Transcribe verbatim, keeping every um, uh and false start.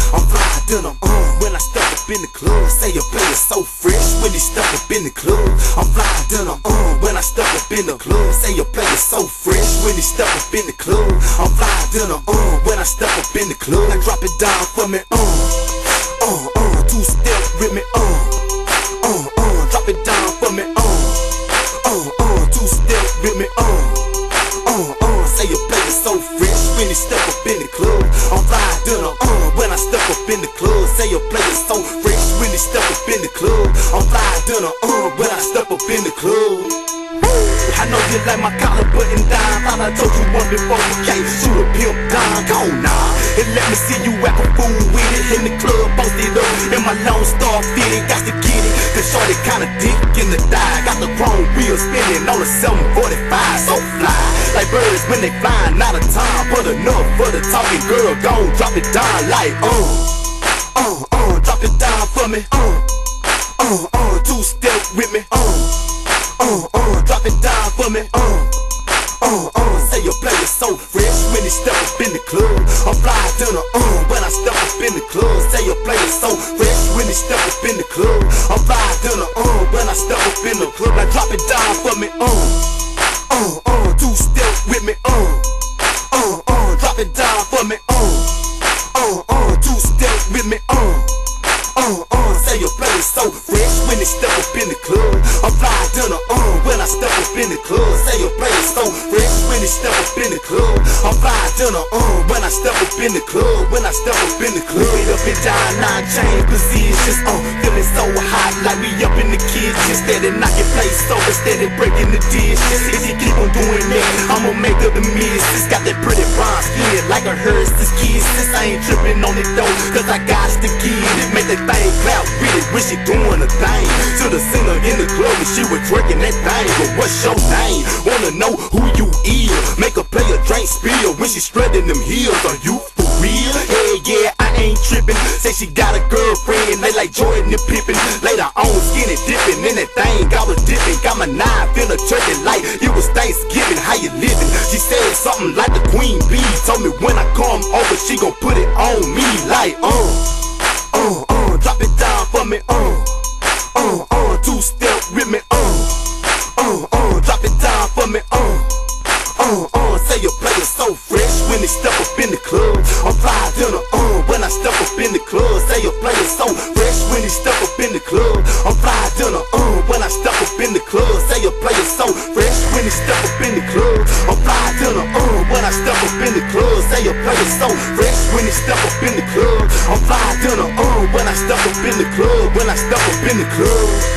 I'm fly than I'm uh. When I step up in the club, say a player so fresh when he step up in the club. I'm fly than I'm uh. When I step up in the club, say a player so fresh when he step up in the club. I'm fly than I'm uh. When I step up in the club, I drop it down for me uh. Uh, uh, two step with me uh. Uh, uh, drop it down for me uh. Uh, uh, two step with me uh. Uh, uh, say a player so fresh when he step up in the club. I'm fly than I'm uh. When I step up in the club, say a player so fresh when he step up in the club. I'm fly than I'm uh. When I step up in the club. I know you like my collar button down. Thought I told you once before, you can't shoot a pimp down. Go now, and let me see you act a fool with it. In the club, posted up, and my Lone Star fitted. Got to get it, cause shorty kinda dick in the thigh. Got the chrome wheels spinning on a seven forty-five. So fly, like birds when they flying out of time. But enough for the talking girl, gon' drop it down like uh Uh, uh, drop it down for me uh Uh, uh, two step with me uh Uh, uh, drop it down for me, uh Uh, uh, say your player so fresh when he step up in the club. I'm fly than a, uh, when I step up in the club. Say your player so fresh when he step up in the club. I'm fly than a, uh, when I step up in the club. Now drop it down for me, uh Uh, uh, two step with me, uh Uh, uh, drop it down for me, uh Uh, uh, two step with me, uh Uh, uh, say your player so fresh when they step up in the club. I'm fly than a, uh, when I step up in the club. Say your player so fresh when they step up in the club. I'm fly than a, uh, when I step up in the club. When I step up in the club, it up and down, nine chain positions, uh, feeling so hot like we up in the kitchen. Steady knocking plates over, steady breaking the dishes. If you keep on doing that, I'ma make up the misses. Got that pretty bronze skin like a Hearst's kisses. I ain't tripping on it though, cause I got to get it. Make that thing clap with it when she doing a thing. To the singer in the club and she was twerking that thing. But what's your name? Wanna know who you is? Make a player drink spill when she strutting them heels. Are you for real? Hey yeah, I ain't tripping. Say she got a girlfriend, they like Jordan and Pippen. Later on skinny dipping in that thing, I was dipping. Got my knife in a turkey like it was Thanksgiving. How you living? She said something like the Queen Bee. Told me when I come over she gon' put it on me like uh Uh, uh, drop it down for me, uh Uh, uh, two step with me, uh Uh, uh, drop it down for me, uh Uh, uh, say your player so fresh when they step up in the club. I'm fly than a, uh, when I step up in the club. Say your player so fresh when he step up in the club. I'm fly than a, uh, when I step up in the club. Say your player so fresh when he step up in the club. I'm fly than a, uh, when I step up in the club. Say your player so fresh when he step up in the club. I'm fly than a, uh, when I step up in the club. When I step up in the club.